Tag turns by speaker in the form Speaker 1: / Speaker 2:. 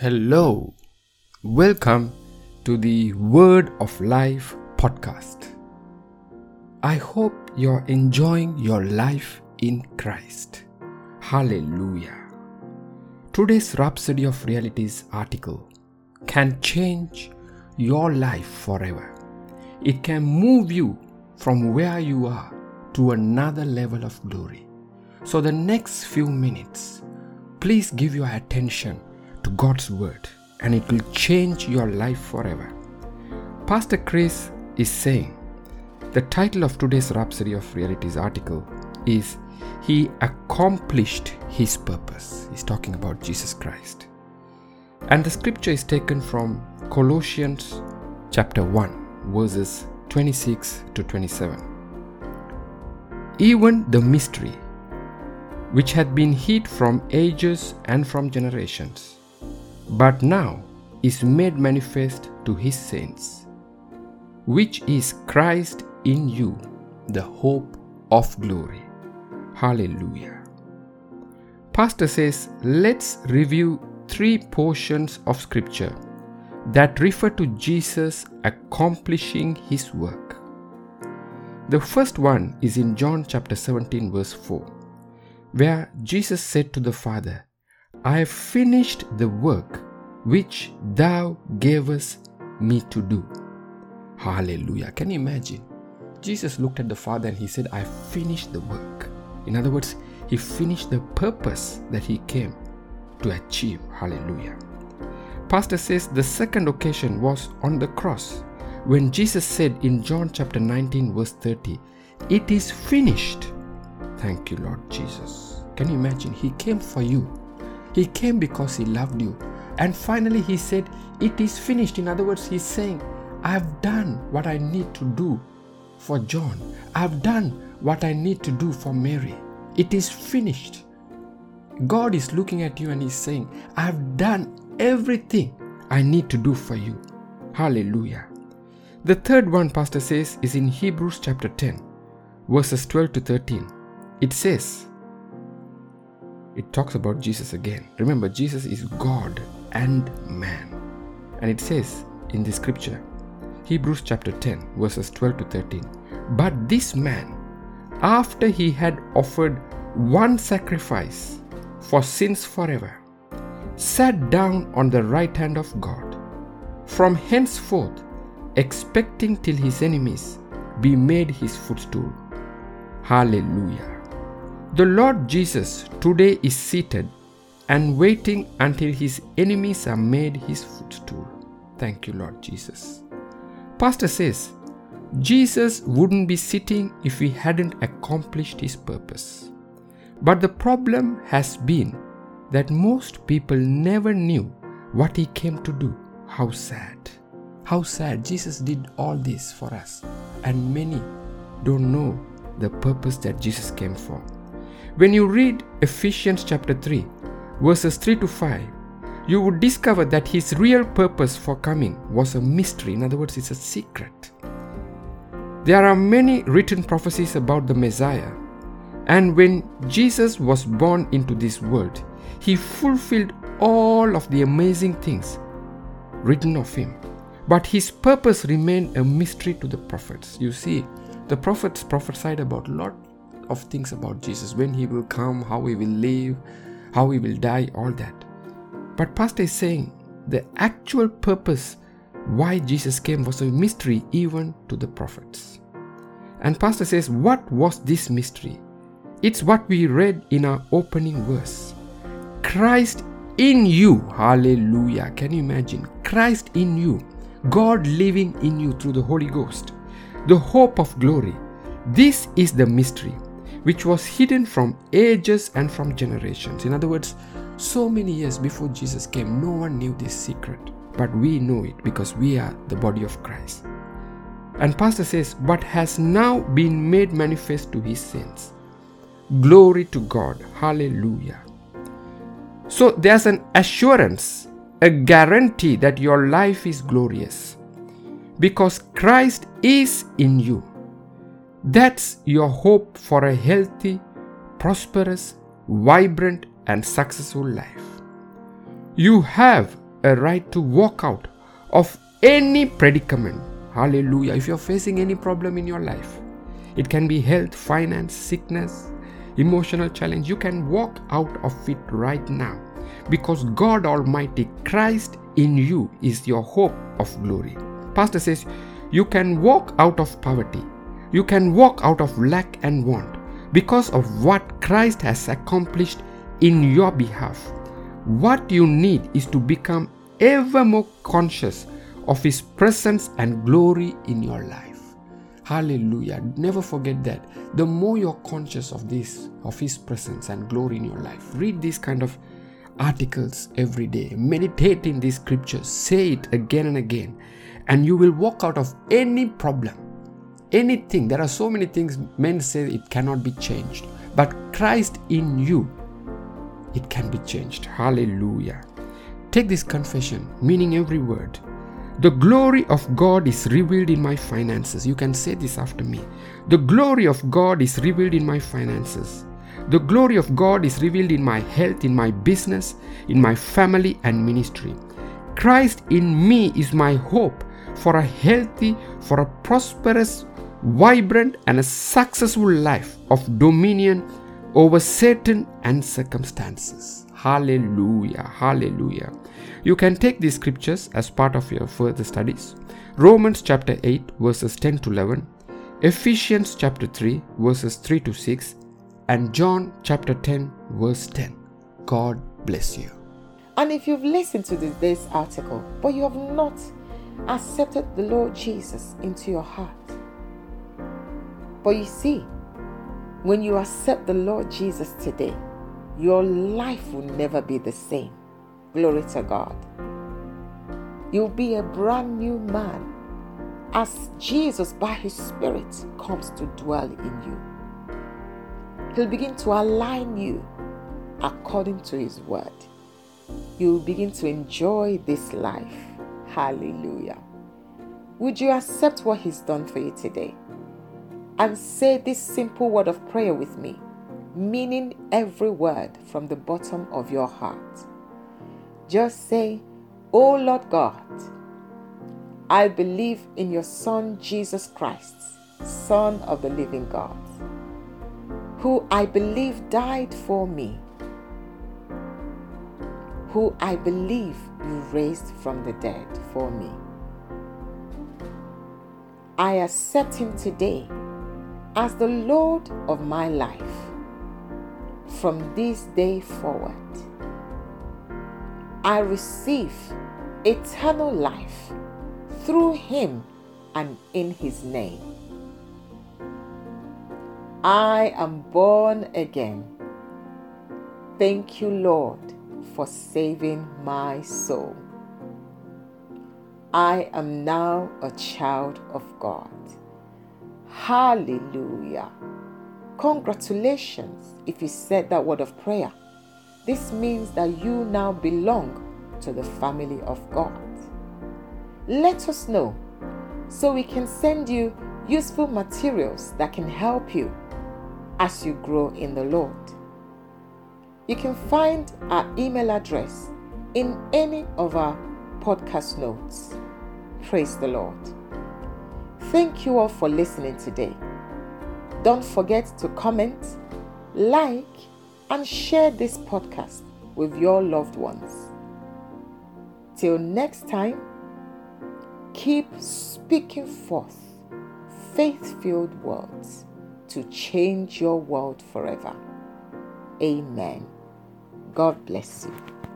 Speaker 1: Hello, welcome to the Word of Life podcast. I hope you're enjoying your life in Christ. Hallelujah. Today's Rhapsody of Realities article can change your life forever. It can move you from where you are to another level of glory. So the next few minutes, please give your attention to God's Word, and it will change your life forever. Pastor Chris is saying the title of today's Rhapsody of Realities article is He Accomplished His Purpose. He's talking about Jesus Christ. And the scripture is taken from Colossians chapter 1, verses 26 to 27. Even the mystery which had been hid from ages and from generations, but now is made manifest to his saints, which is Christ in you, the hope of glory. Hallelujah. Pastor says, let's review 3 portions of scripture that refer to Jesus accomplishing his work. The first one is in John chapter 17 verse 4, where Jesus said to the Father, I have finished the work which thou gavest me to do. Hallelujah. Can you imagine? Jesus looked at the Father and he said, I have finished the work. In other words, he finished the purpose that he came to achieve. Hallelujah. Pastor says the second occasion was on the cross, when Jesus said in John chapter 19 verse 30, it is finished. Thank you, Lord Jesus. Can you imagine? He came for you. He came because he loved you. And finally he said, it is finished. In other words, he's saying, I have done what I need to do for John. I have done what I need to do for Mary. It is finished. God is looking at you and he's saying, I have done everything I need to do for you. Hallelujah. The third one, Pastor says, is in Hebrews chapter 10, verses 12 to 13. It says, it talks about Jesus again. Remember, Jesus is God and man. And it says in the scripture, Hebrews chapter 10, verses 12 to 13, but this man, after he had offered one sacrifice for sins forever, sat down on the right hand of God, from henceforth expecting till his enemies be made his footstool. Hallelujah. The Lord Jesus today is seated and waiting until his enemies are made his footstool. Thank you, Lord Jesus. Pastor says, Jesus wouldn't be sitting if he hadn't accomplished his purpose. But the problem has been that most people never knew what he came to do. How sad. How sad. Jesus did all this for us, and many don't know the purpose that Jesus came for. When you read Ephesians chapter 3, verses 3 to 5, you would discover that his real purpose for coming was a mystery. In other words, it's a secret. There are many written prophecies about the Messiah, and when Jesus was born into this world, he fulfilled all of the amazing things written of him. But his purpose remained a mystery to the prophets. You see, the prophets prophesied about a lot of things about Jesus, when he will come, how he will live, how he will die, all that. But Pastor is saying the actual purpose why Jesus came was a mystery even to the prophets. And Pastor says, what was this mystery? It's what we read in our opening verse. Christ in you. Hallelujah. Can you imagine? Christ in you. God living in you through the Holy Ghost. The hope of glory. This is the mystery which was hidden from ages and from generations. In other words, so many years before Jesus came, no one knew this secret. But we know it because we are the body of Christ. And Pastor says, but has now been made manifest to his saints. Glory to God. Hallelujah. So there's an assurance, a guarantee that your life is glorious because Christ is in you. That's your hope for a healthy, prosperous, vibrant, and successful life. You have a right to walk out of any predicament. Hallelujah. If you're facing any problem in your life, it can be health, finance, sickness, emotional challenge, you can walk out of it right now, because God Almighty, Christ in you, is your hope of glory. Pastor says you can walk out of poverty, you can walk out of lack and want, because of what Christ has accomplished in your behalf. What you need is to become ever more conscious of His presence and glory in your life. Hallelujah. Never forget that. The more you're conscious of this, of His presence and glory in your life, read these kind of articles every day, meditate in these scriptures, say it again and again, and you will walk out of any problem, anything. There are so many things men say it cannot be changed, but Christ in you, it can be changed. Hallelujah. Take this confession, meaning every word. The glory of God is revealed in my finances. You can say this after me. The glory of God is revealed in my finances. The glory of God is revealed in my health, in my business, in my family and ministry. Christ in me is my hope for a healthy, for a prosperous, vibrant and a successful life of dominion over Satan and circumstances. Hallelujah. Hallelujah. You can take these scriptures as part of your further studies. Romans chapter 8 verses 10 to 11, Ephesians chapter 3 verses 3 to 6, and John chapter 10 verse 10. God bless you.
Speaker 2: And if you've listened to this article, but you have not accepted the Lord Jesus into your heart, but you see, when you accept the Lord Jesus today, your life will never be the same. Glory to God. You'll be a brand new man as Jesus by His Spirit comes to dwell in you. He'll begin to align you according to His word. You'll begin to enjoy this life. Hallelujah. Would you accept what He's done for you today? And say this simple word of prayer with me, meaning every word from the bottom of your heart. Just say, "Oh Lord God, I believe in your Son Jesus Christ, Son of the living God, who I believe died for me, who I believe you raised from the dead for me. I accept Him today as the Lord of my life from this day forward. I receive eternal life through Him and in His name. I am born again. Thank you, Lord, for saving my soul. I am now a child of God." Hallelujah. Congratulations if you said that word of prayer. This means that you now belong to the family of God. Let us know so we can send you useful materials that can help you as you grow in the Lord. You can find our email address in any of our podcast notes. Praise the Lord. Thank you all for listening today. Don't forget to comment, like, and share this podcast with your loved ones. Till next time, keep speaking forth faith-filled words to change your world forever. Amen. God bless you.